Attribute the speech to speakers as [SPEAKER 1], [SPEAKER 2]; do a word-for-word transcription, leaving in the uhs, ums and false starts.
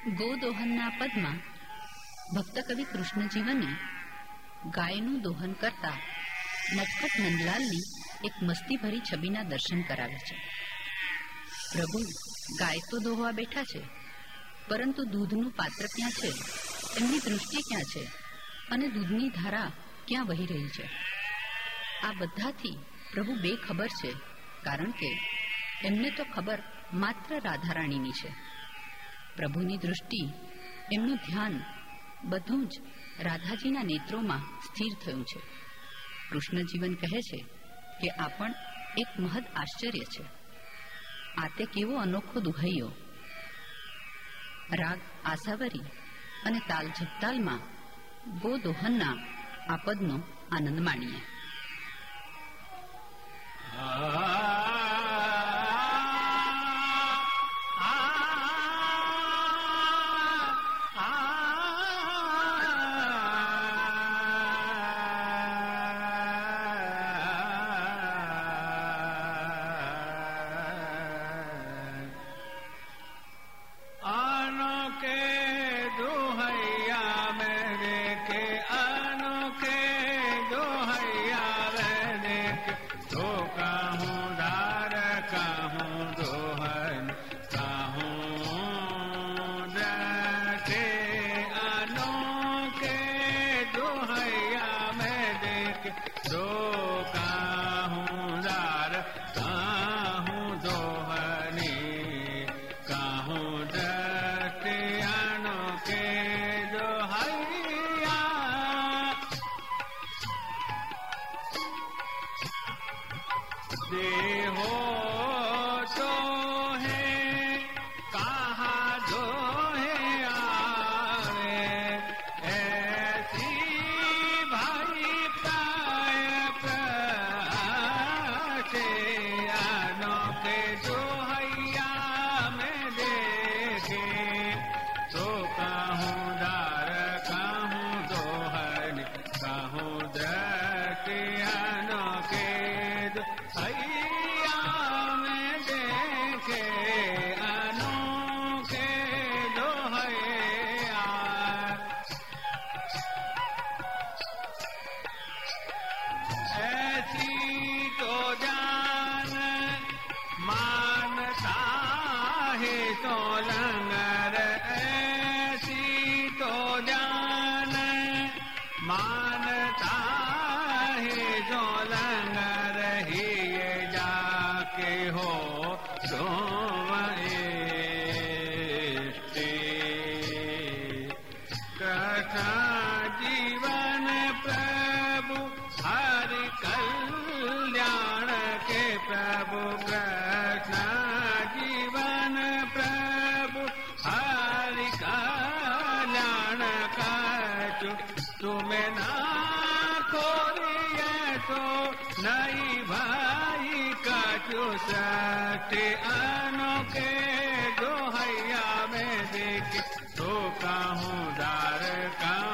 [SPEAKER 1] ગોદોહનના પદમાં ભક્ત કવિ કૃષ્ણજીવને ગાયનું દોહન કરતા નટખટ નંદલાલની એક મસ્તીભરી છબીના દર્શન કરાવે છે. પ્રભુ ગાય તો દોહવા બેઠા છે, પરંતુ દૂધનું પાત્ર ક્યાં છે, એમની દૃષ્ટિ ક્યાં છે અને દૂધની ધારા ક્યાં વહી રહી છે? આ બધાથી પ્રભુ બેખબર છે, કારણ કે એમને તો ખબર માત્ર રાધારાણીની છે. પ્રભુની દૃષ્ટિ, એમનું ધ્યાન બધું જ રાધાજીના નેત્રોમાં સ્થિર થયું છે. કૃષ્ણજીવન કહે છે કે આ પણ એક મહદ આશ્ચર્ય છે. આ તે કેવો અનોખો દુહૈયો! રાગ આસાવરી અને તાલ ઝપતાલમાં ગોદોહનના આ પદનો આનંદ માણીએ.
[SPEAKER 2] तुम्हें ना खोरिए तो नहीं भाई का जो सकते अनोखे दोहैया में देखे तो कहूँ दार का